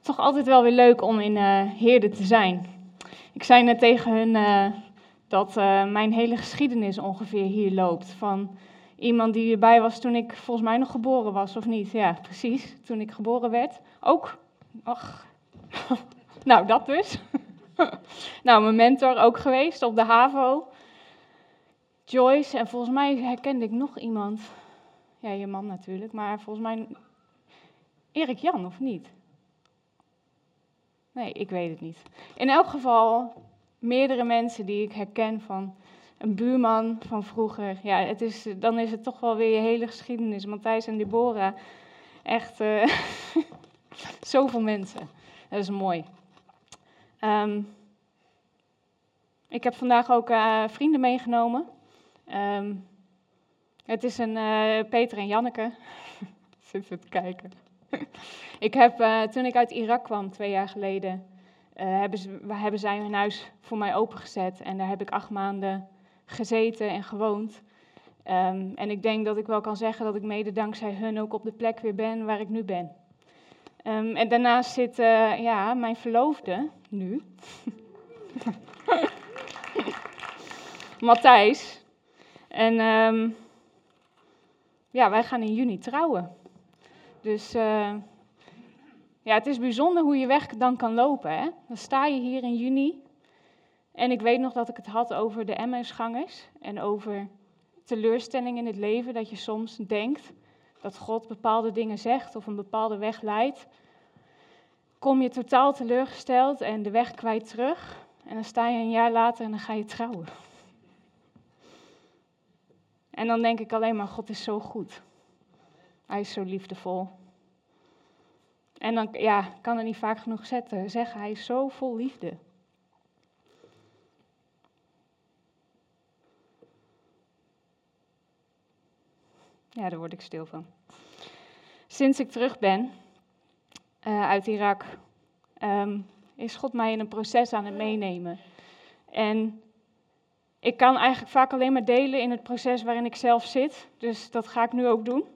toch altijd wel weer leuk om in Heerde te zijn. Ik zei net tegen hun dat mijn hele geschiedenis ongeveer hier loopt. Van iemand die erbij was toen ik volgens mij nog geboren was, of niet? Ja, precies, toen ik geboren werd. Ook. Ach. Nou, dat dus. Nou, mijn mentor ook geweest op de HAVO. Joyce, en volgens mij herkende ik nog iemand. Ja, je man natuurlijk, maar volgens mij Erik Jan, of niet? Nee, ik weet het niet. In elk geval meerdere mensen die ik herken van een buurman van vroeger. Ja, dan is het toch wel weer je hele geschiedenis. Matthijs en Deborah, echt zoveel mensen. Dat is mooi. Ik heb vandaag ook vrienden meegenomen. Het is een Peter en Janneke. Zitten te kijken. Ik heb, toen ik uit Irak kwam, 2 jaar geleden, hebben zij hun huis voor mij opengezet. En daar heb ik 8 maanden gezeten en gewoond. En ik denk dat ik wel kan zeggen dat ik mede dankzij hun ook op de plek weer ben waar ik nu ben. En daarnaast zit mijn verloofde, nu, Matthijs. En wij gaan in juni trouwen. Dus het is bijzonder hoe je weg dan kan lopen. Hè? Dan sta je hier in juni. En ik weet nog dat ik het had over de Emmausgangers. En over teleurstelling in het leven. Dat je soms denkt dat God bepaalde dingen zegt of een bepaalde weg leidt. Kom je totaal teleurgesteld en de weg kwijt terug. En dan sta je een jaar later en dan ga je trouwen. En dan denk ik alleen maar, God is zo goed. Hij is zo liefdevol. En dan kan er niet vaak genoeg zeggen, hij is zo vol liefde. Ja, daar word ik stil van. Sinds ik terug ben uit Irak, is God mij in een proces aan het meenemen. En ik kan eigenlijk vaak alleen maar delen in het proces waarin ik zelf zit. Dus dat ga ik nu ook doen.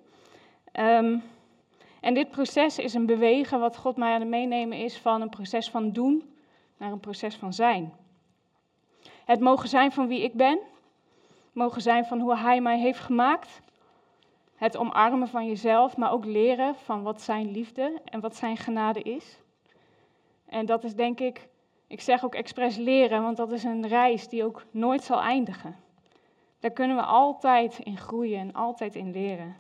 En dit proces is een bewegen wat God mij aan het meenemen is van een proces van doen naar een proces van zijn. Het mogen zijn van wie ik ben. Het mogen zijn van hoe hij mij heeft gemaakt. Het omarmen van jezelf, maar ook leren van wat zijn liefde en wat zijn genade is. En dat is denk ik zeg ook expres leren, want dat is een reis die ook nooit zal eindigen. Daar kunnen we altijd in groeien en altijd in leren.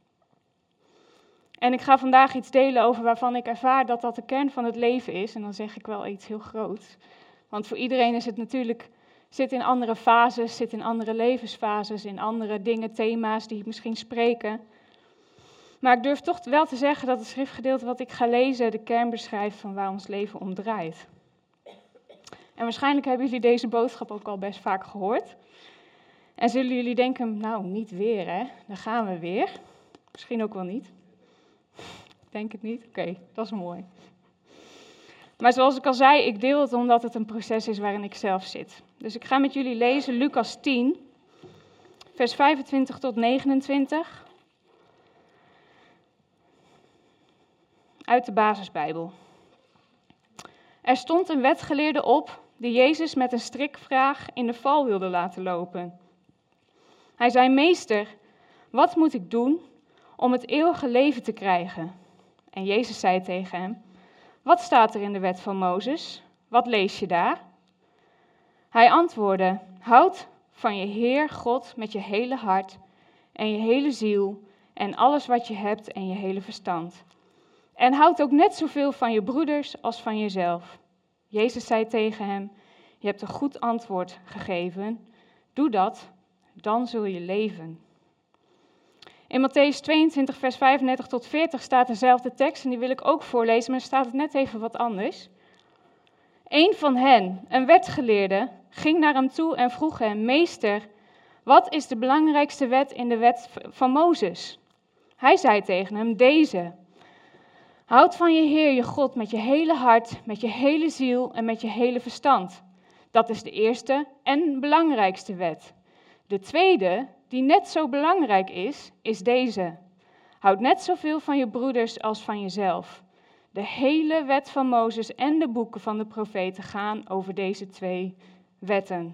En ik ga vandaag iets delen over waarvan ik ervaar dat dat de kern van het leven is. En dan zeg ik wel iets heel groots. Want voor iedereen is het natuurlijk, zit in andere fases, zit in andere levensfases, in andere dingen, thema's die misschien spreken. Maar ik durf toch wel te zeggen dat het schriftgedeelte wat ik ga lezen de kern beschrijft van waar ons leven om draait. En waarschijnlijk hebben jullie deze boodschap ook al best vaak gehoord. En zullen jullie denken, nou niet weer hè, daar gaan we weer. Misschien ook wel niet. Denk het niet? Oké, dat is mooi. Maar zoals ik al zei, ik deel het omdat het een proces is waarin ik zelf zit. Dus ik ga met jullie lezen Lucas 10, vers 25 tot 29. Uit de basisbijbel. Er stond een wetgeleerde op die Jezus met een strikvraag in de val wilde laten lopen. Hij zei, meester, wat moet ik doen om het eeuwige leven te krijgen? En Jezus zei tegen hem, wat staat er in de wet van Mozes? Wat lees je daar? Hij antwoordde, houd van je Heer God met je hele hart en je hele ziel en alles wat je hebt en je hele verstand. En houd ook net zoveel van je broeders als van jezelf. Jezus zei tegen hem, je hebt een goed antwoord gegeven. Doe dat, dan zul je leven. In Matthäus 22, vers 35 tot 40 staat dezelfde tekst en die wil ik ook voorlezen, maar staat het net even wat anders. Een van hen, een wetgeleerde, ging naar hem toe en vroeg hem, meester, wat is de belangrijkste wet in de wet van Mozes? Hij zei tegen hem, deze. Houd van je Heer je God met je hele hart, met je hele ziel en met je hele verstand. Dat is de eerste en belangrijkste wet. De tweede, die net zo belangrijk is deze. Houd net zoveel van je broeders als van jezelf. De hele wet van Mozes en de boeken van de profeten gaan over deze 2 wetten.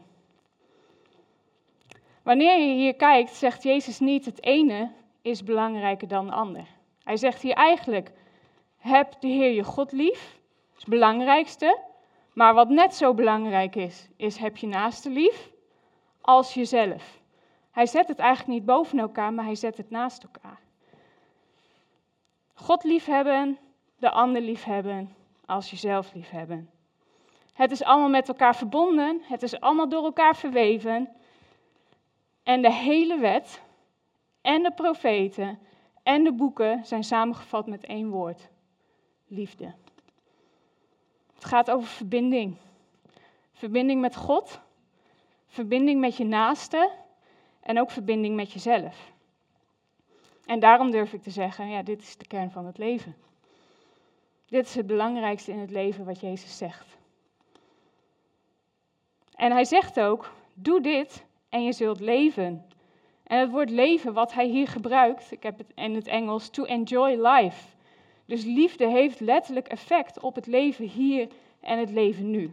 Wanneer je hier kijkt, zegt Jezus niet het ene is belangrijker dan het ander. Hij zegt hier eigenlijk, heb de Heer je God lief, dat is het belangrijkste. Maar wat net zo belangrijk is heb je naaste lief als jezelf. Hij zet het eigenlijk niet boven elkaar, maar hij zet het naast elkaar. God liefhebben, de ander liefhebben, als jezelf liefhebben. Het is allemaal met elkaar verbonden, het is allemaal door elkaar verweven. En de hele wet en de profeten en de boeken zijn samengevat met 1 woord: liefde. Het gaat over verbinding. Verbinding met God, verbinding met je naaste en ook verbinding met jezelf. En daarom durf ik te zeggen, ja, dit is de kern van het leven. Dit is het belangrijkste in het leven wat Jezus zegt. En hij zegt ook, doe dit en je zult leven. En het woord leven wat hij hier gebruikt, ik heb het in het Engels, to enjoy life. Dus liefde heeft letterlijk effect op het leven hier en het leven nu.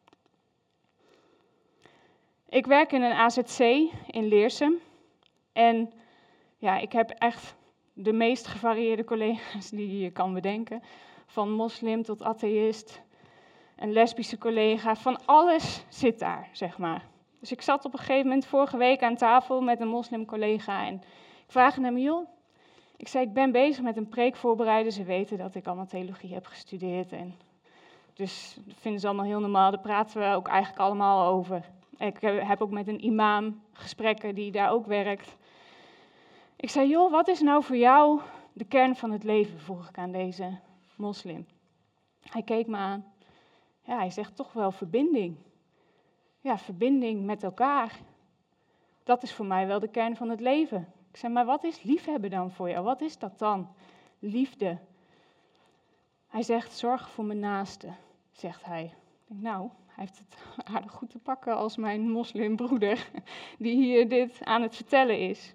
Ik werk in een AZC in Leersum. En ja, ik heb echt de meest gevarieerde collega's die je kan bedenken. Van moslim tot atheïst, een lesbische collega, van alles zit daar, zeg maar. Dus ik zat op een gegeven moment vorige week aan tafel met een moslimcollega en ik vraag hem, joh, ik zei, ik ben bezig met een preek voorbereiden. Ze weten dat ik allemaal theologie heb gestudeerd. En dus dat vinden ze allemaal heel normaal. Daar praten we ook eigenlijk allemaal over. Ik heb ook met een imam gesprekken die daar ook werkt. Ik zei, joh, wat is nou voor jou de kern van het leven, vroeg ik aan deze moslim. Hij keek me aan. Ja, hij zegt toch wel verbinding. Ja, verbinding met elkaar. Dat is voor mij wel de kern van het leven. Ik zei, maar wat is liefhebben dan voor jou? Wat is dat dan? Liefde. Hij zegt, zorg voor mijn naaste, zegt hij. Ik denk, nou, hij heeft het aardig goed te pakken als mijn moslimbroeder, die hier dit aan het vertellen is.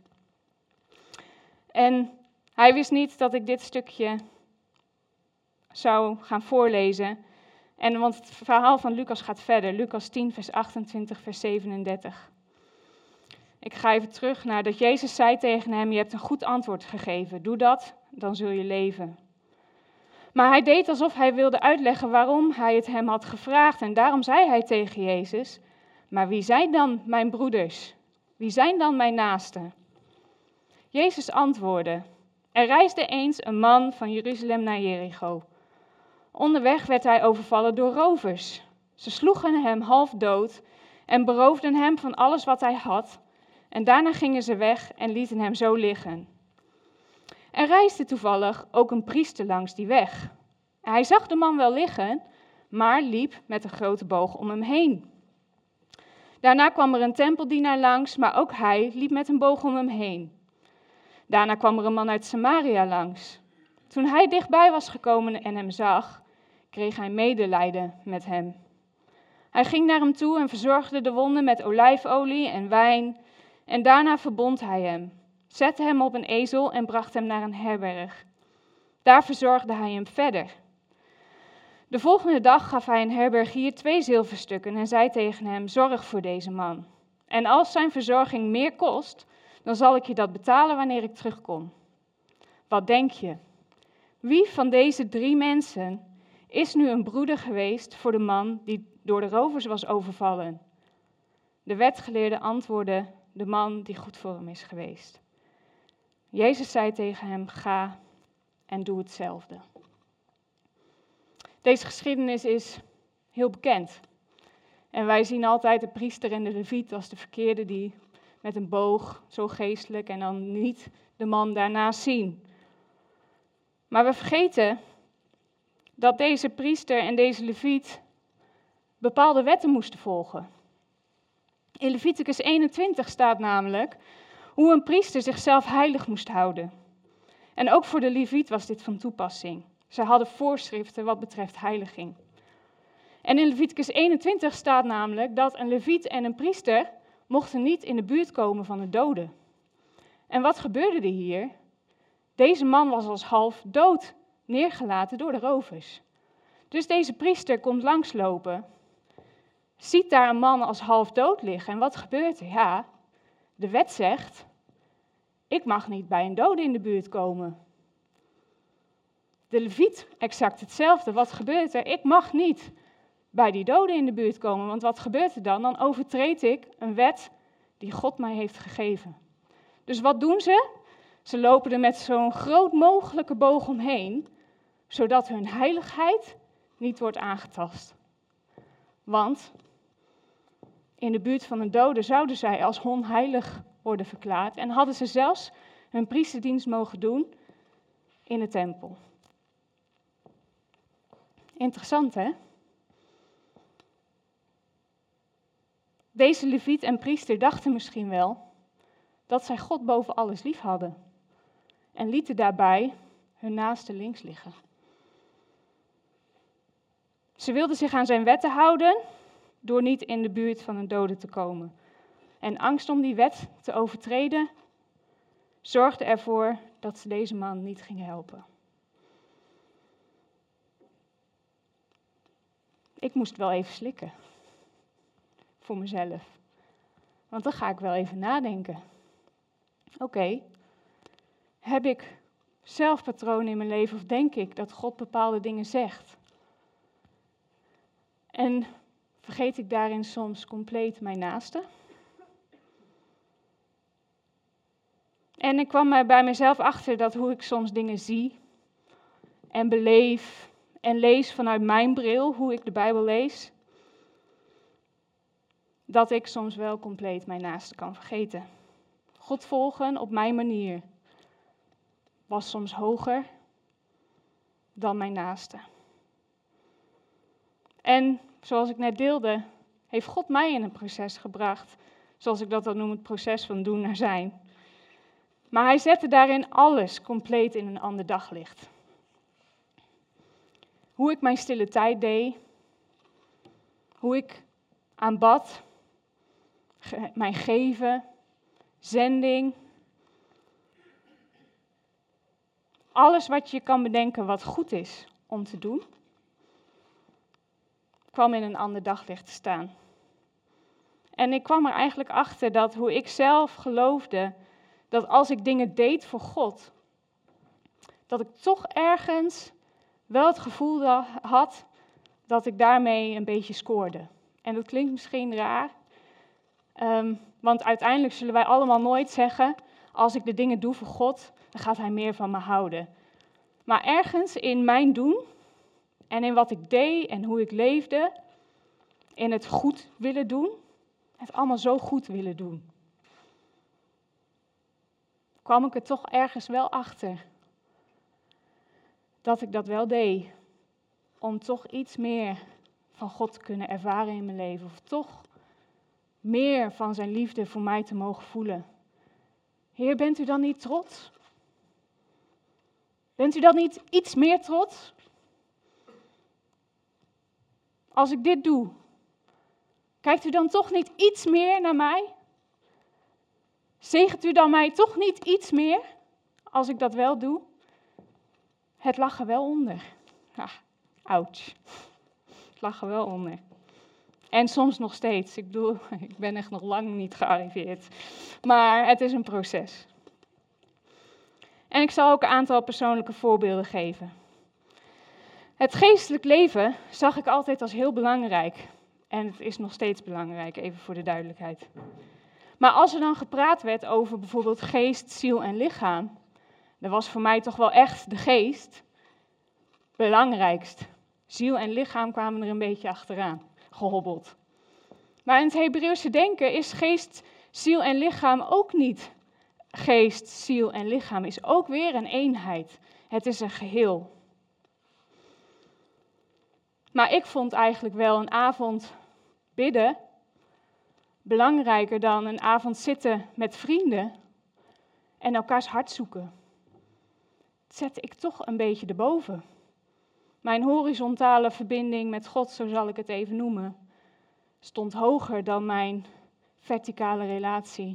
En hij wist niet dat ik dit stukje zou gaan voorlezen. Want het verhaal van Lucas gaat verder. Lucas 10, vers 28, vers 37. Ik ga even terug naar dat Jezus zei tegen hem, je hebt een goed antwoord gegeven. Doe dat, dan zul je leven. Maar hij deed alsof hij wilde uitleggen waarom hij het hem had gevraagd. En daarom zei hij tegen Jezus, maar wie zijn dan mijn broeders? Wie zijn dan mijn naasten? Jezus antwoordde, er reisde eens een man van Jeruzalem naar Jericho. Onderweg werd hij overvallen door rovers. Ze sloegen hem half dood en beroofden hem van alles wat hij had. En daarna gingen ze weg en lieten hem zo liggen. Er reisde toevallig ook een priester langs die weg. Hij zag de man wel liggen, maar liep met een grote boog om hem heen. Daarna kwam er een tempeldienaar langs, maar ook hij liep met een boog om hem heen. Daarna kwam er een man uit Samaria langs. Toen hij dichtbij was gekomen en hem zag, kreeg hij medelijden met hem. Hij ging naar hem toe en verzorgde de wonden met olijfolie en wijn. En daarna verbond hij hem, zette hem op een ezel en bracht hem naar een herberg. Daar verzorgde hij hem verder. De volgende dag gaf hij een herbergier 2 zilverstukken en zei tegen hem, zorg voor deze man. En als zijn verzorging meer kost, dan zal ik je dat betalen wanneer ik terugkom. Wat denk je? Wie van deze 3 mensen is nu een broeder geweest voor de man die door de rovers was overvallen? De wetgeleerde antwoordde, de man die goed voor hem is geweest. Jezus zei tegen hem, ga en doe hetzelfde. Deze geschiedenis is heel bekend. En wij zien altijd de priester en de leviet als de verkeerde die met een boog, zo geestelijk, en dan niet de man daarnaast zien. Maar we vergeten dat deze priester en deze leviet bepaalde wetten moesten volgen. In Leviticus 21 staat namelijk hoe een priester zichzelf heilig moest houden. En ook voor de leviet was dit van toepassing. Ze hadden voorschriften wat betreft heiliging. En in Leviticus 21 staat namelijk dat een leviet en een priester mochten niet in de buurt komen van de doden. En wat gebeurde er hier? Deze man was als half dood neergelaten door de rovers. Dus deze priester komt langslopen, ziet daar een man als half dood liggen. En wat gebeurt er? Ja, de wet zegt, ik mag niet bij een dode in de buurt komen. De leviet, exact hetzelfde. Wat gebeurt er? Ik mag niet bij die doden in de buurt komen. Want wat gebeurt er dan? Dan overtreed ik een wet die God mij heeft gegeven. Dus wat doen ze? Ze lopen er met zo'n groot mogelijke boog omheen, zodat hun heiligheid niet wordt aangetast. Want in de buurt van een dode zouden zij als onheilig worden verklaard en hadden ze zelfs hun priesterdienst mogen doen in de tempel. Interessant, hè? Deze leviet en priester dachten misschien wel dat zij God boven alles lief hadden en lieten daarbij hun naaste links liggen. Ze wilden zich aan zijn wetten houden door niet in de buurt van een dode te komen. En angst om die wet te overtreden zorgde ervoor dat ze deze man niet gingen helpen. Ik moest wel even slikken. Voor mezelf. Want dan ga ik wel even nadenken. Oké, heb ik zelf patronen in mijn leven of denk ik dat God bepaalde dingen zegt? En vergeet ik daarin soms compleet mijn naaste? En ik kwam er bij mezelf achter dat hoe ik soms dingen zie en beleef en lees vanuit mijn bril, hoe ik de Bijbel lees, dat ik soms wel compleet mijn naaste kan vergeten. God volgen op mijn manier was soms hoger dan mijn naaste. En zoals ik net deelde, heeft God mij in een proces gebracht, zoals ik dat dan noem, het proces van doen naar zijn. Maar hij zette daarin alles compleet in een ander daglicht. Hoe ik mijn stille tijd deed, hoe ik aanbad, mijn geven, zending. Alles wat je kan bedenken wat goed is om te doen, kwam in een ander daglicht te staan. En ik kwam er eigenlijk achter dat hoe ik zelf geloofde, dat als ik dingen deed voor God, dat ik toch ergens wel het gevoel had dat ik daarmee een beetje scoorde. En dat klinkt misschien raar, want uiteindelijk zullen wij allemaal nooit zeggen, als ik de dingen doe voor God, dan gaat hij meer van me houden. Maar ergens in mijn doen en in wat ik deed en hoe ik leefde, in het goed willen doen, het allemaal zo goed willen doen, kwam ik er toch ergens wel achter dat ik dat wel deed, om toch iets meer van God te kunnen ervaren in mijn leven, of toch meer van zijn liefde voor mij te mogen voelen. Heer, bent u dan niet trots? Bent u dan niet iets meer trots? Als ik dit doe, kijkt u dan toch niet iets meer naar mij? Zegent u dan mij toch niet iets meer als ik dat wel doe? Het lag er wel onder. Ouch. Het lag er wel onder. En soms nog steeds. Ik bedoel, ik ben echt nog lang niet gearriveerd. Maar het is een proces. En ik zal ook een aantal persoonlijke voorbeelden geven. Het geestelijk leven zag ik altijd als heel belangrijk. En het is nog steeds belangrijk, even voor de duidelijkheid. Maar als er dan gepraat werd over bijvoorbeeld geest, ziel en lichaam, dan was voor mij toch wel echt de geest belangrijkst. Ziel en lichaam kwamen er een beetje achteraan, gehobbeld. Maar in het Hebreeuwse denken is geest, ziel en lichaam ook niet. Geest, ziel en lichaam is ook weer een eenheid. Het is een geheel. Maar ik vond eigenlijk wel een avond bidden belangrijker dan een avond zitten met vrienden en elkaars hart zoeken. Dat zette ik toch een beetje erboven. Mijn horizontale verbinding met God, zo zal ik het even noemen, stond hoger dan mijn verticale relatie.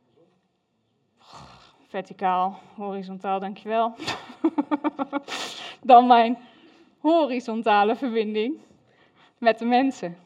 Verticaal, horizontaal, dankjewel. dan mijn horizontale verbinding met de mensen.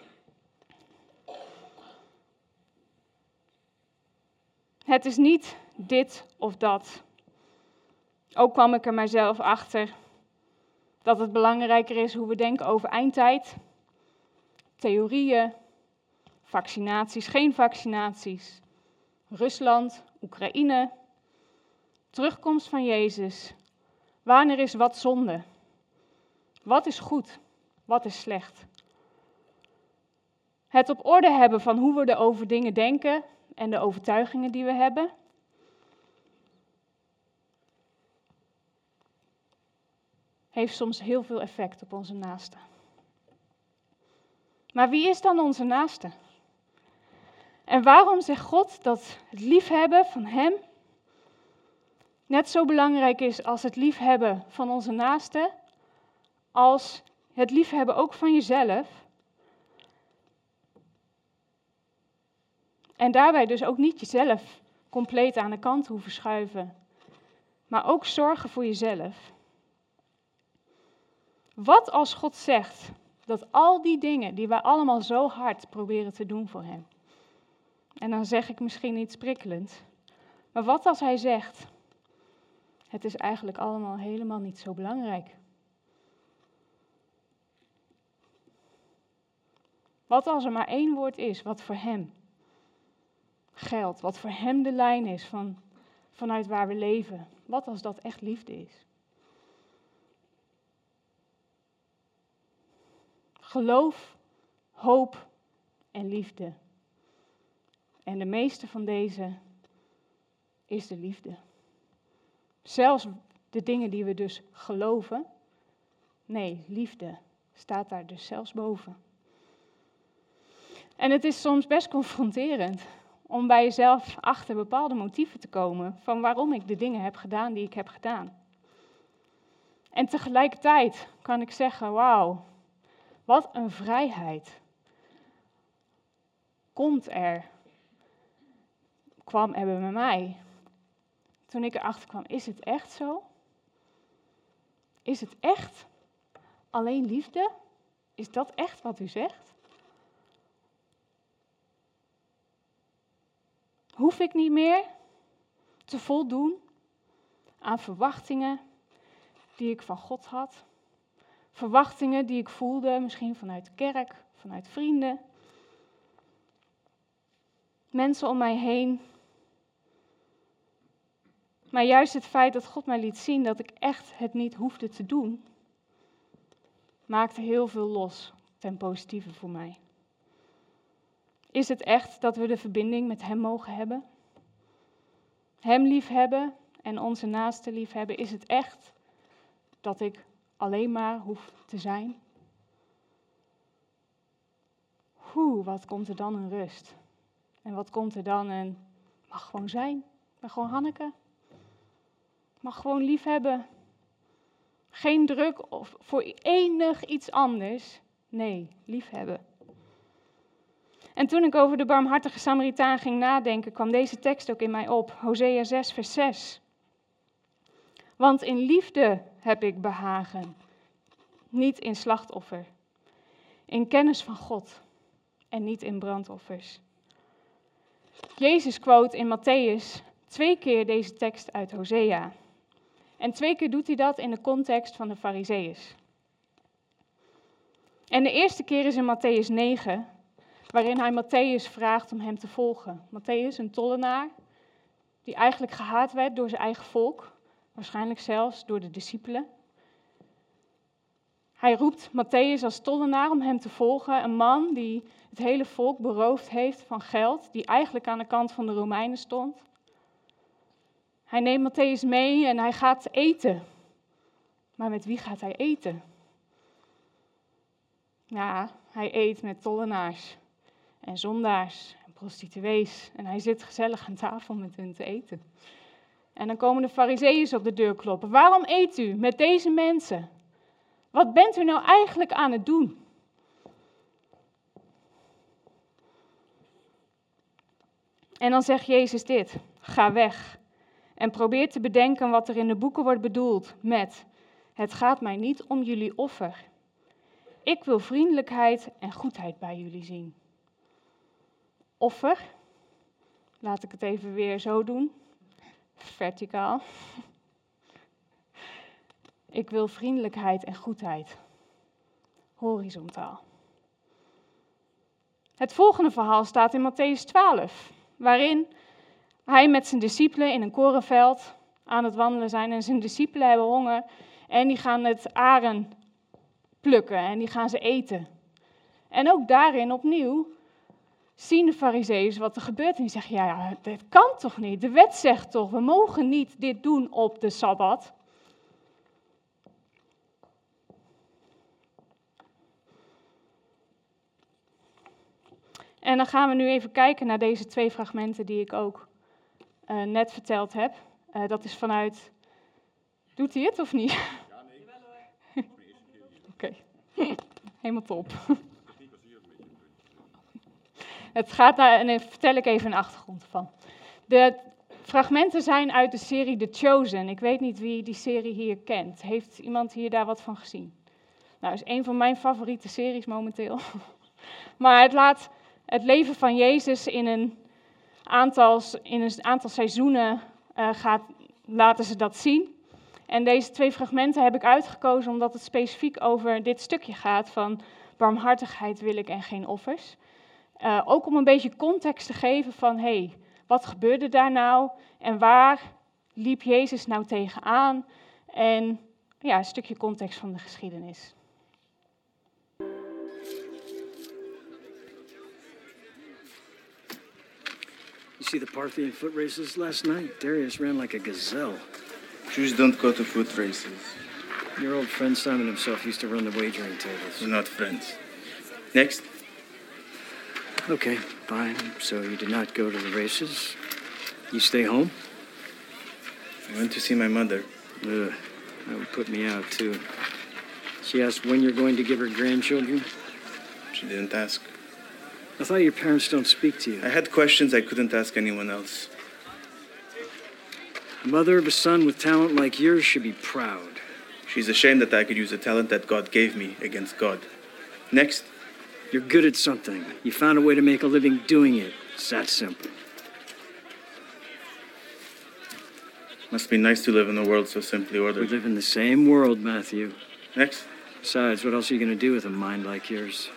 Het is niet dit of dat. Ook kwam ik er mijzelf achter dat het belangrijker is hoe we denken over eindtijd, theorieën, vaccinaties, geen vaccinaties, Rusland, Oekraïne, terugkomst van Jezus. Wanneer is wat zonde? Wat is goed? Wat is slecht? Het op orde hebben van hoe we over dingen denken en de overtuigingen die we hebben. Heeft soms heel veel effect op onze naaste. Maar wie is dan onze naaste? En waarom zegt God dat het liefhebben van Hem net zo belangrijk is als het liefhebben van onze naaste, als het liefhebben ook van jezelf? En daarbij dus ook niet jezelf compleet aan de kant hoeven schuiven, maar ook zorgen voor jezelf. Wat als God zegt dat al die dingen die wij allemaal zo hard proberen te doen voor Hem, en dan zeg ik misschien iets prikkelend, maar wat als Hij zegt, het is eigenlijk allemaal helemaal niet zo belangrijk? Wat als er maar één woord is wat voor Hem geldt, wat voor Hem de lijn is vanuit waar we leven? Wat als dat echt liefde is? Geloof, hoop en liefde. En de meeste van deze is de liefde. Zelfs de dingen die we dus geloven, nee, liefde staat daar dus zelfs boven. En het is soms best confronterend om bij jezelf achter bepaalde motieven te komen van waarom ik de dingen heb gedaan die ik heb gedaan. En tegelijkertijd kan ik zeggen, wauw, wat een vrijheid kwam er bij mij. Toen ik erachter kwam, is het echt zo? Is het echt alleen liefde? Is dat echt wat u zegt? Hoef ik niet meer te voldoen aan verwachtingen die ik van God had? Verwachtingen die ik voelde, misschien vanuit de kerk, vanuit vrienden, mensen om mij heen. Maar juist het feit dat God mij liet zien dat ik echt het niet hoefde te doen, maakte heel veel los ten positieve voor mij. Is het echt dat we de verbinding met Hem mogen hebben? Hem liefhebben en onze naaste liefhebben? Is het echt dat ik alleen maar hoef te zijn? Wat komt er dan een rust? En wat komt er dan een, mag gewoon zijn, ik ben gewoon Hanneke. Mag gewoon liefhebben. Geen druk voor enig iets anders. Nee, liefhebben. En toen ik over de barmhartige Samaritaan ging nadenken, kwam deze tekst ook in mij op. Hosea 6, vers 6. Want in liefde heb ik behagen, niet in slachtoffer. In kennis van God en niet in brandoffers. Jezus quote in Matthäus 2 keer deze tekst uit Hosea. En 2 keer doet hij dat in de context van de Farizeeërs. En de eerste keer is in Matthäus 9, waarin hij Matthäus vraagt om hem te volgen. Matthäus, een tollenaar, die eigenlijk gehaat werd door zijn eigen volk, waarschijnlijk zelfs door de discipelen. Hij roept Matthäus als tollenaar om hem te volgen, een man die het hele volk beroofd heeft van geld, die eigenlijk aan de kant van de Romeinen stond. Hij neemt Matthäus mee en hij gaat eten. Maar met wie gaat hij eten? Ja, hij eet met tollenaars en zondaars en prostituees. En hij zit gezellig aan tafel met hen te eten. En dan komen de Farizeeërs op de deur kloppen. Waarom eet u met deze mensen? Wat bent u nou eigenlijk aan het doen? En dan zegt Jezus dit: ga weg. En probeer te bedenken wat er in de boeken wordt bedoeld met: Het gaat mij niet om jullie offer. Ik wil vriendelijkheid en goedheid bij jullie zien. Offer. Laat ik het even weer zo doen. Verticaal. Ik wil vriendelijkheid en goedheid. Horizontaal. Het volgende verhaal staat in Mattheüs 12, waarin hij met zijn discipelen in een korenveld aan het wandelen zijn en zijn discipelen hebben honger en die gaan het aren plukken en die gaan ze eten. En ook daarin opnieuw zien de farizeeërs wat er gebeurt en die zeggen, ja, dit kan toch niet? De wet zegt toch, we mogen niet dit doen op de Sabbat. En dan gaan we nu even kijken naar deze 2 fragmenten die ik ook net verteld heb. Dat is vanuit... Doet hij het of niet? Ja, nee. Oké, helemaal top. Het gaat naar, en daar vertel ik even een achtergrond van. De fragmenten zijn uit de serie The Chosen. Ik weet niet wie die serie hier kent. Heeft iemand hier daar wat van gezien? Nou, het is een van mijn favoriete series momenteel. Maar het laat het leven van Jezus in een aantal seizoenen laten ze dat zien. En deze 2 fragmenten heb ik uitgekozen omdat het specifiek over dit stukje gaat van barmhartigheid wil ik en geen offers. Ook om een beetje context te geven van, hey, wat gebeurde daar nou en waar liep Jezus nou tegenaan? En ja, een stukje context van de geschiedenis. You see the Parthian foot races last night? Darius ran like a gazelle. Jews don't go to foot races. Your old friend Simon himself used to run the wagering tables. We're not friends. Next. Okay, fine. So you did not go to the races? You stay home? I went to see my mother. Ugh, that would put me out, too. She asked when you're going to give her grandchildren? She didn't ask. I thought your parents don't speak to you. I had questions I couldn't ask anyone else. The mother of a son with talent like yours should be proud. She's ashamed that I could use a talent that God gave me against God. Next. You're good at something. You found a way to make a living doing it. It's that simple. Must be nice to live in a world so simply We ordered. live in the same world, Matthew. Next. Besides, what else are you going to do with a mind like yours?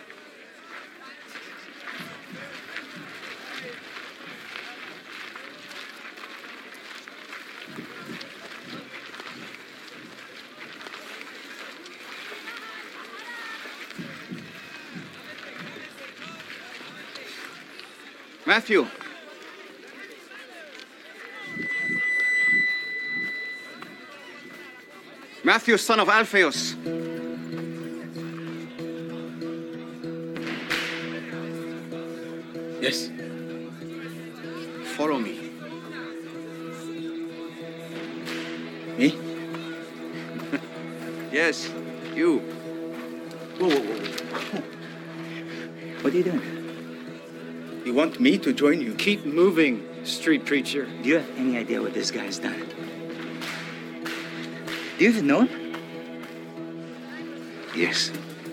Matthew. Matthew, son of Alphaeus. Yes. Follow me. Me? Yes, you. Whoa. What are you doing? You want me to join you? Keep moving, street preacher. Do you have any idea what this guy's done? Do you even know him? Yes.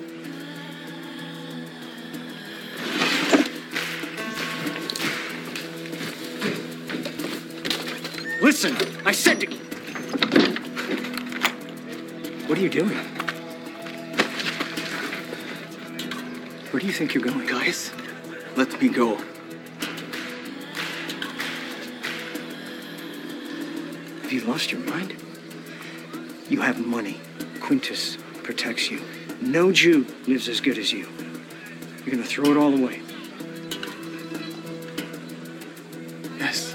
Listen, I said to... What are you doing? Where do you think you're going? Guys, let me go. Have you lost your mind? You have money. Quintus protects you. No Jew lives as good as you. You're gonna throw it all away. Yes.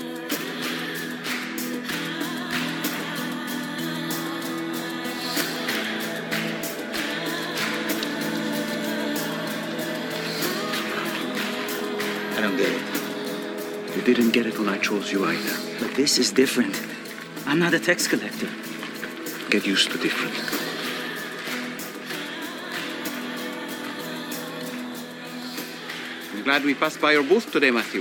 I don't get it. You didn't get it when I chose you either. But this is different. I'm not a tax collector. Get used to different. I'm glad we passed by your booth today, Matthew.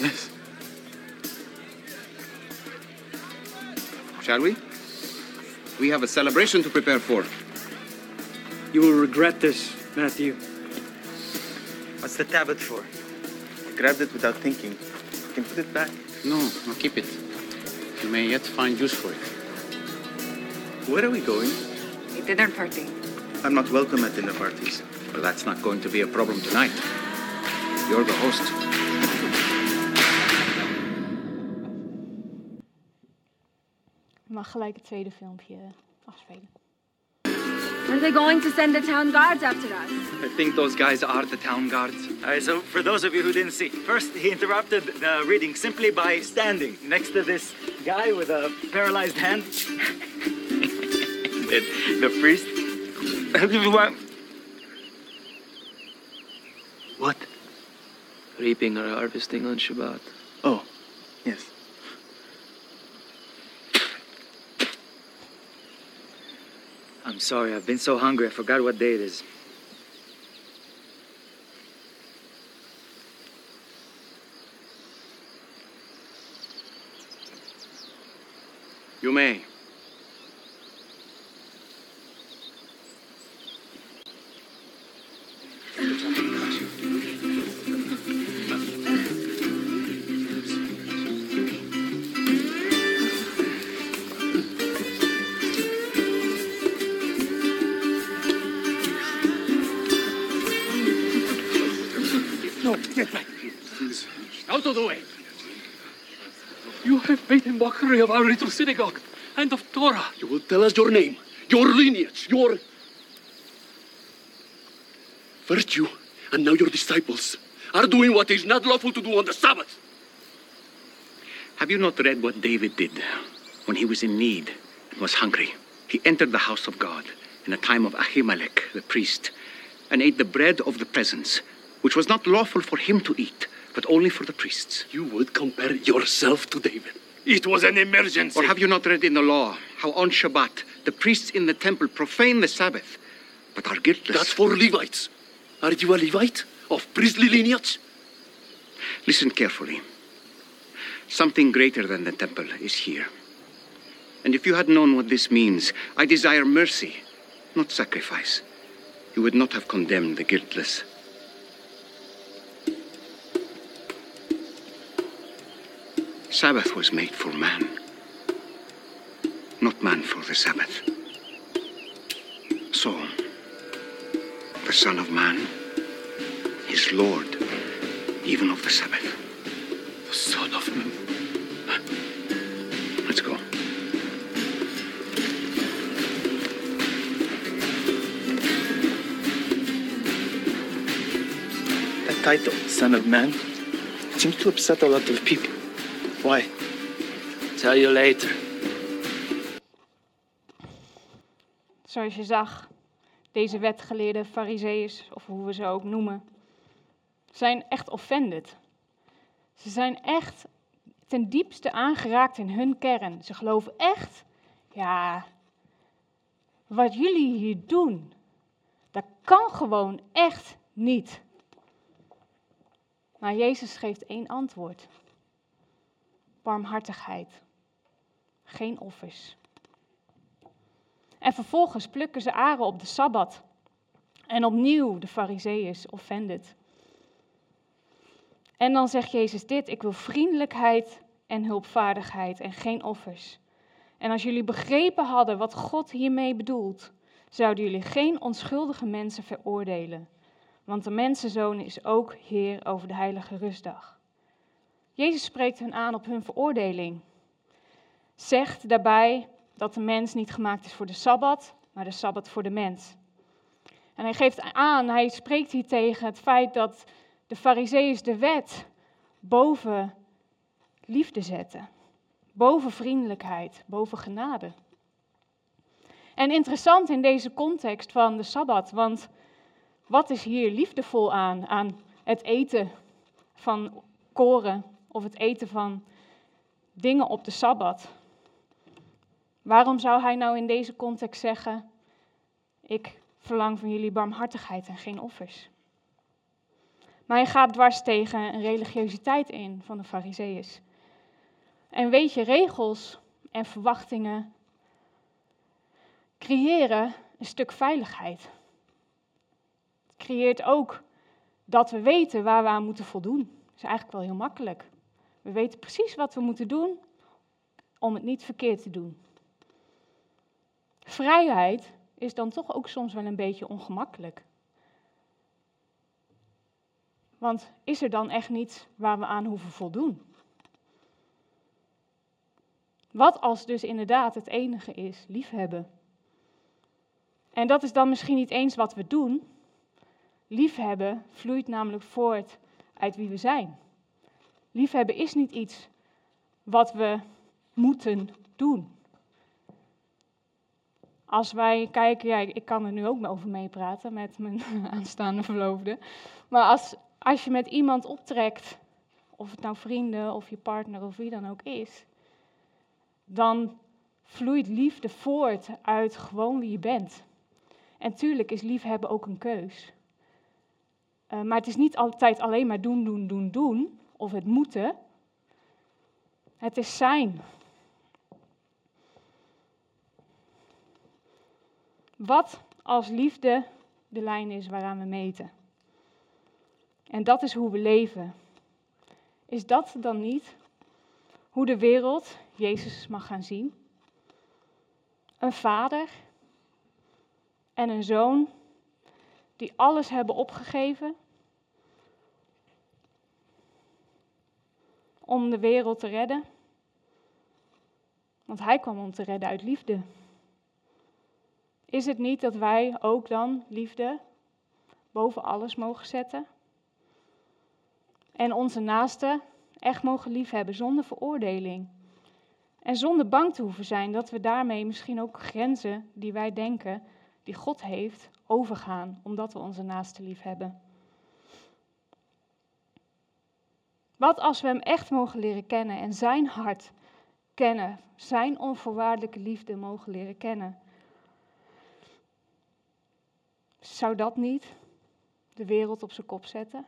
Yes. Shall we? We have a celebration to prepare for. You will regret this, Matthew. What's the tablet for? I grabbed it without thinking. You can put it back. No, keep it. You may yet find use for it. Where are we going? A dinner party. I'm not welcome at dinner parties. Well, that's not going to be a problem tonight. You're the host. Ik mag gelijk het tweede filmpje afspelen. Are they going to send the town guards after us? I think those guys are the town guards. So for those of you who didn't see, first he interrupted the reading simply by standing next to this guy with a paralyzed hand. the priest. What? Reaping or harvesting on Shabbat. Oh, yes. I'm sorry, I've been so hungry I forgot what day it is. You may. No, get back. Out of the way. You have made a mockery of our little synagogue and of Torah. You will tell us your name, your lineage, your virtue, and now your disciples are doing what is not lawful to do on the Sabbath. Have you not read what David did when he was in need and was hungry? He entered the house of God in a time of Ahimelech, the priest, and ate the bread of the presence, which was not lawful for him to eat, but only for the priests. You would compare yourself to David. It was an emergency. Or have you not read in the law how on Shabbat the priests in the temple profane the Sabbath, but are guiltless? That's for Levites. Are you a Levite of priestly lineage? Listen carefully. Something greater than the temple is here. And if you had known what this means, I desire mercy, not sacrifice, you would not have condemned the guiltless. Sabbath was made for man, not man for the Sabbath. So, the Son of Man is Lord even of the Sabbath. The Son of Man. Let's go. That title, Son of Man, seems to upset a lot of people. Why? Tell you later. Zoals je zag, deze wetgeleerde farizeeërs, of hoe we ze ook noemen, zijn echt offended. Ze zijn echt ten diepste aangeraakt in hun kern. Ze geloven echt, ja, wat jullie hier doen, dat kan gewoon echt niet. Maar Jezus geeft één antwoord. Barmhartigheid. Geen offers. En vervolgens plukken ze aren op de Sabbat. En opnieuw de farizeeërs offended. En dan zegt Jezus dit: ik wil vriendelijkheid en hulpvaardigheid en geen offers. En als jullie begrepen hadden wat God hiermee bedoelt, zouden jullie geen onschuldige mensen veroordelen. Want de mensenzoon is ook Heer over de heilige rustdag. Jezus spreekt hen aan op hun veroordeling. Zegt daarbij dat de mens niet gemaakt is voor de Sabbat, maar de Sabbat voor de mens. En hij geeft aan, hij spreekt hier tegen het feit dat de farizeeërs de wet boven liefde zetten. Boven vriendelijkheid, boven genade. En interessant in deze context van de Sabbat, want wat is hier liefdevol aan het eten van koren of het eten van dingen op de Sabbat? Waarom zou hij nou in deze context zeggen: ik verlang van jullie barmhartigheid en geen offers? Maar hij gaat dwars tegen een religiositeit in van de farizeeërs. En weet je, regels en verwachtingen, creëren een stuk veiligheid. Het creëert ook dat we weten waar we aan moeten voldoen. Dat is eigenlijk wel heel makkelijk. We weten precies wat we moeten doen om het niet verkeerd te doen. Vrijheid is dan toch ook soms wel een beetje ongemakkelijk. Want is er dan echt niets waar we aan hoeven voldoen? Wat als dus inderdaad het enige is, liefhebben? En dat is dan misschien niet eens wat we doen. Liefhebben vloeit namelijk voort uit wie we zijn. Liefhebben is niet iets wat we moeten doen. Als wij kijken, ja, ik kan er nu ook over meepraten met mijn aanstaande verloofde. Maar als je met iemand optrekt, of het nou vrienden of je partner of wie dan ook is, dan vloeit liefde voort uit gewoon wie je bent. En tuurlijk is liefhebben ook een keus. Maar het is niet altijd alleen maar doen, of het moeten. Het is zijn. Wat als liefde de lijn is waaraan we meten? En dat is hoe we leven. Is dat dan niet hoe de wereld Jezus mag gaan zien? Een vader en een zoon die alles hebben opgegeven om de wereld te redden. Want hij kwam om te redden uit liefde. Is het niet dat wij ook dan liefde boven alles mogen zetten? En onze naasten echt mogen liefhebben zonder veroordeling. En zonder bang te hoeven zijn dat we daarmee misschien ook grenzen die wij denken, die God heeft, overgaan, omdat we onze naasten liefhebben. Wat als we hem echt mogen leren kennen en zijn hart kennen, zijn onvoorwaardelijke liefde mogen leren kennen? Zou dat niet de wereld op zijn kop zetten?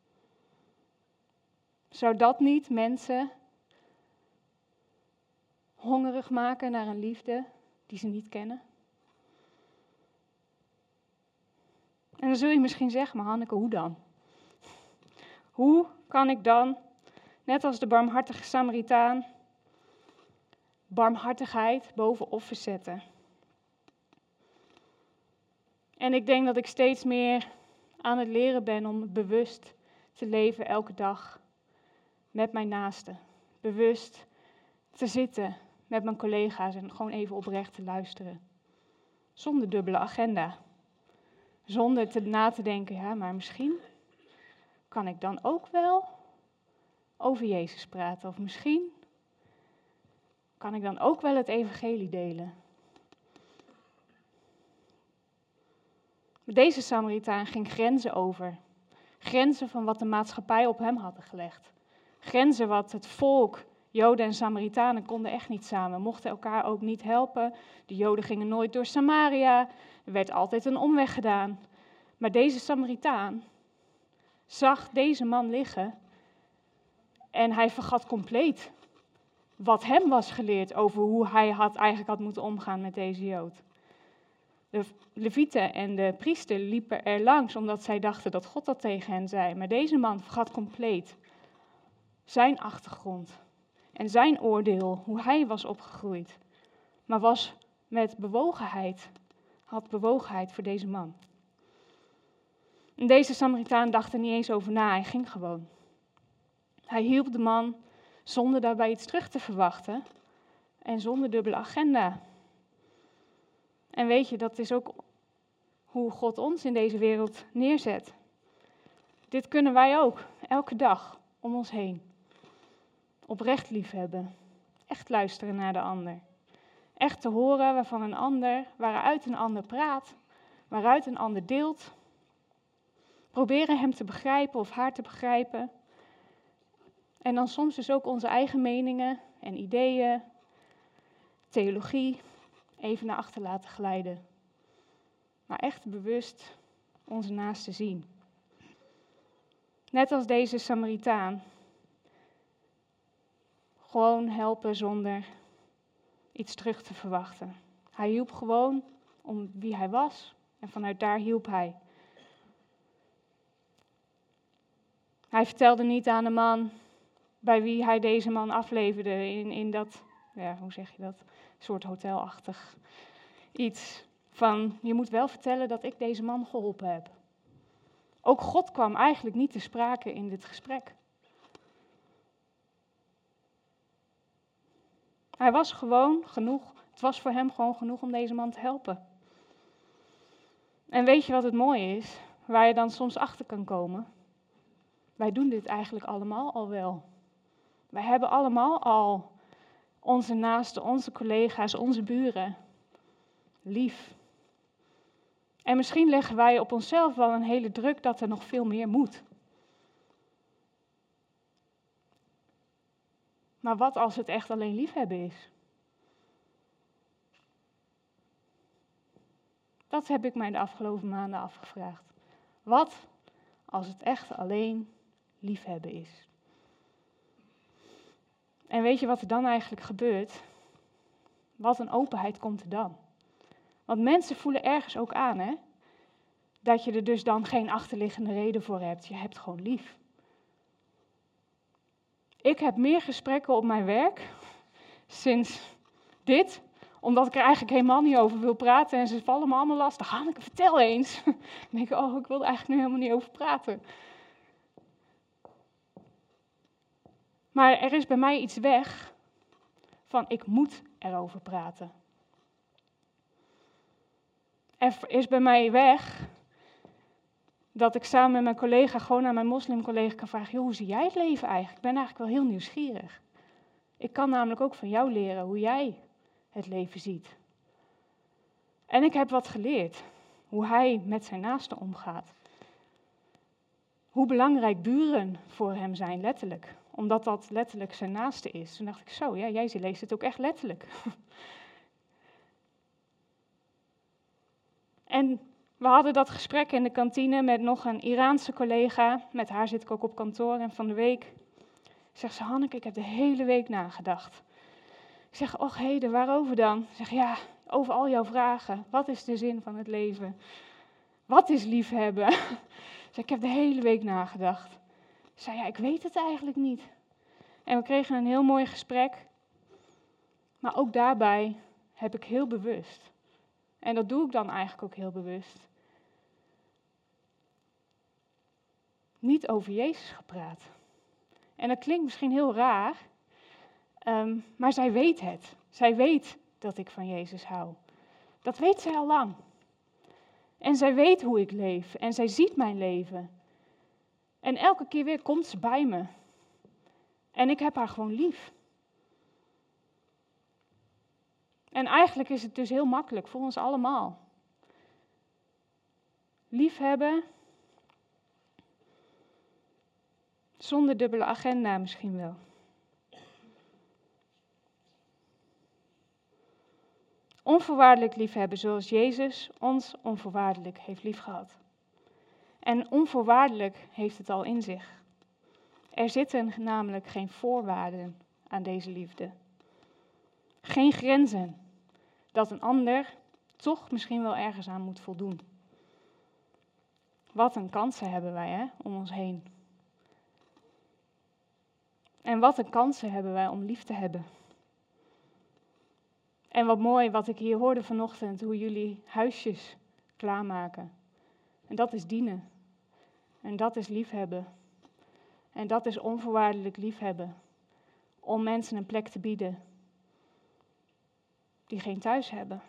Zou dat niet mensen hongerig maken naar een liefde die ze niet kennen? En dan zul je misschien zeggen, maar Hanneke, hoe dan? Hoe kan ik dan, net als de barmhartige Samaritaan, barmhartigheid boven offers zetten? En ik denk dat ik steeds meer aan het leren ben om bewust te leven elke dag met mijn naasten. Bewust te zitten met mijn collega's en gewoon even oprecht te luisteren. Zonder dubbele agenda. Zonder na te denken, ja, maar misschien kan ik dan ook wel over Jezus praten. Of misschien kan ik dan ook wel het evangelie delen. Deze Samaritaan ging grenzen over. Grenzen van wat de maatschappij op hem had gelegd. Grenzen wat het volk, Joden en Samaritanen, konden echt niet samen. Mochten elkaar ook niet helpen. De Joden gingen nooit door Samaria. Er werd altijd een omweg gedaan. Maar deze Samaritaan zag deze man liggen en hij vergat compleet wat hem was geleerd over hoe hij eigenlijk had moeten omgaan met deze Jood. De levieten en de priester liepen er langs omdat zij dachten dat God dat tegen hen zei. Maar deze man vergat compleet zijn achtergrond en zijn oordeel, hoe hij was opgegroeid. Maar was met bewogenheid, had bewogenheid voor deze man. En deze Samaritaan dacht er niet eens over na, hij ging gewoon. Hij hielp de man zonder daarbij iets terug te verwachten en zonder dubbele agenda. En weet je, dat is ook hoe God ons in deze wereld neerzet. Dit kunnen wij ook, elke dag, om ons heen. Oprecht liefhebben, echt luisteren naar de ander. Echt te horen waaruit een ander praat, waaruit een ander deelt. Proberen hem te begrijpen of haar te begrijpen. En dan soms dus ook onze eigen meningen en ideeën, theologie, even naar achter laten glijden. Maar echt bewust onze naaste zien. Net als deze Samaritaan. Gewoon helpen zonder iets terug te verwachten. Hij hielp gewoon om wie hij was. En vanuit daar hielp hij. Hij vertelde niet aan de man bij wie hij deze man afleverde in dat, hoe zeg je dat, soort hotelachtig iets. Van, je moet wel vertellen dat ik deze man geholpen heb. Ook God kwam eigenlijk niet te sprake in dit gesprek. Hij was gewoon genoeg, het was voor hem gewoon genoeg om deze man te helpen. En weet je wat het mooie is, waar je dan soms achter kan komen? Wij doen dit eigenlijk allemaal al wel. Wij hebben allemaal al onze naasten, onze collega's, onze buren lief. En misschien leggen wij op onszelf wel een hele druk dat er nog veel meer moet. Maar wat als het echt alleen liefhebben is? Dat heb ik mij de afgelopen maanden afgevraagd. Wat als het echt alleen liefhebben is? En weet je wat er dan eigenlijk gebeurt? Wat een openheid komt er dan. Want mensen voelen ergens ook aan, hè? Dat je er dus dan geen achterliggende reden voor hebt. Je hebt gewoon lief. Ik heb meer gesprekken op mijn werk sinds dit, omdat ik er eigenlijk helemaal niet over wil praten en ze vallen me allemaal lastig. Hanneke, vertel eens. Dan denk ik, ik wil er eigenlijk nu helemaal niet over praten. Maar er is bij mij iets weg van ik moet erover praten. Er is bij mij weg dat ik samen met mijn collega, gewoon aan mijn moslimcollega kan vragen, joh, hoe zie jij het leven eigenlijk? Ik ben eigenlijk wel heel nieuwsgierig. Ik kan namelijk ook van jou leren hoe jij het leven ziet. En ik heb wat geleerd, hoe hij met zijn naasten omgaat. Hoe belangrijk buren voor hem zijn, letterlijk. Omdat dat letterlijk zijn naaste is. Toen dacht ik, jij leest het ook echt letterlijk. En we hadden dat gesprek in de kantine met nog een Iraanse collega. Met haar zit ik ook op kantoor en van de week zegt ze, Hanneke, ik heb de hele week nagedacht. Ik zeg, och heden, waarover dan? Ze zegt, ja, over al jouw vragen. Wat is de zin van het leven? Wat is liefhebben? Zeg, ik heb de hele week nagedacht. Ik zei, ik weet het eigenlijk niet. En we kregen een heel mooi gesprek. Maar ook daarbij heb ik heel bewust, en dat doe ik dan eigenlijk ook heel bewust, niet over Jezus gepraat. En dat klinkt misschien heel raar, maar zij weet het. Zij weet dat ik van Jezus hou. Dat weet zij al lang. En zij weet hoe ik leef. En zij ziet mijn leven. En elke keer weer komt ze bij me. En ik heb haar gewoon lief. En eigenlijk is het dus heel makkelijk voor ons allemaal. Liefhebben, zonder dubbele agenda misschien wel. Onvoorwaardelijk liefhebben zoals Jezus ons onvoorwaardelijk heeft liefgehad. En onvoorwaardelijk heeft het al in zich. Er zitten namelijk geen voorwaarden aan deze liefde. Geen grenzen dat een ander toch misschien wel ergens aan moet voldoen. Wat een kansen hebben wij om ons heen. En wat een kansen hebben wij om lief te hebben. En wat mooi wat ik hier hoorde vanochtend, hoe jullie huisjes klaarmaken. En dat is dienen. En dat is liefhebben. En dat is onvoorwaardelijk liefhebben. Om mensen een plek te bieden die geen thuis hebben.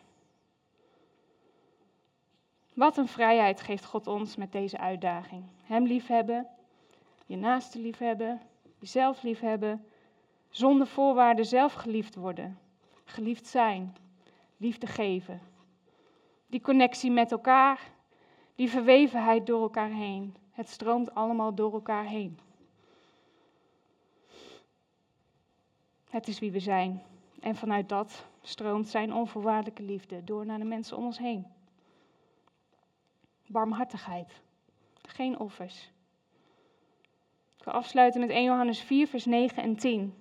Wat een vrijheid geeft God ons met deze uitdaging. Hem liefhebben, je naaste liefhebben, jezelf liefhebben, zonder voorwaarden zelf geliefd worden, geliefd zijn, liefde geven. Die connectie met elkaar, die verwevenheid door elkaar heen. Het stroomt allemaal door elkaar heen. Het is wie we zijn. En vanuit dat stroomt zijn onvoorwaardelijke liefde door naar de mensen om ons heen. Barmhartigheid. Geen offers. Ik wil afsluiten met 1 Johannes 4, vers 9 en 10.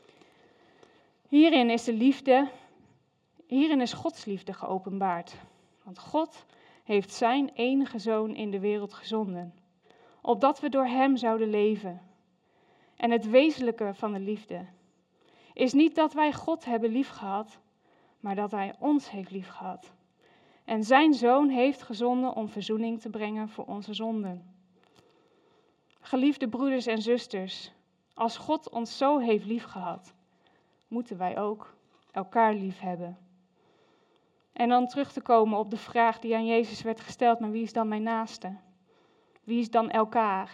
Hierin is Gods liefde geopenbaard. Want God heeft zijn enige Zoon in de wereld gezonden, opdat we door hem zouden leven. En het wezenlijke van de liefde is niet dat wij God hebben liefgehad, maar dat hij ons heeft liefgehad. En zijn Zoon heeft gezonden om verzoening te brengen voor onze zonden. Geliefde broeders en zusters, als God ons zo heeft liefgehad, moeten wij ook elkaar lief hebben. En dan terug te komen op de vraag die aan Jezus werd gesteld, maar wie is dan mijn naaste? Wie is dan elkaar?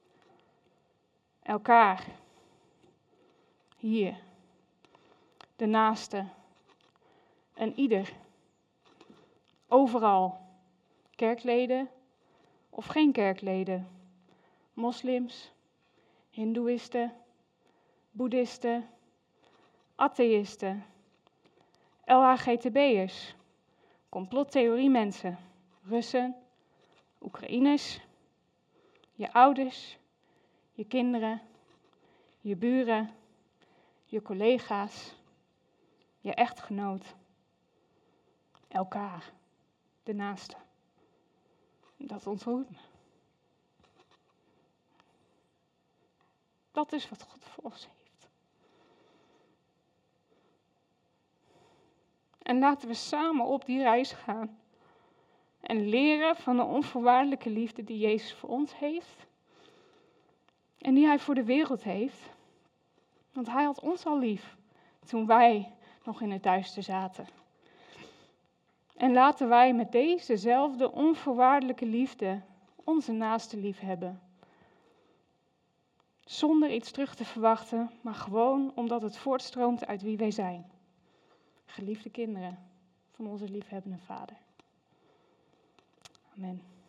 Elkaar. Hier. De naaste. En ieder. Overal. Kerkleden of geen kerkleden. Moslims, hindoeïsten, boeddhisten, atheïsten, LHGTB'ers, complottheoriemensen, Russen, Oekraïners, je ouders, je kinderen, je buren, je collega's, je echtgenoot, elkaar, de naaste. Dat ontroert me. Dat is wat God voor ons heeft. En laten we samen op die reis gaan. En leren van de onvoorwaardelijke liefde die Jezus voor ons heeft. En die hij voor de wereld heeft. Want hij had ons al lief toen wij nog in het duister zaten. En laten wij met dezezelfde onvoorwaardelijke liefde onze naaste lief hebben. Zonder iets terug te verwachten, maar gewoon omdat het voortstroomt uit wie wij zijn. Geliefde kinderen van onze liefhebbende Vader. Amen.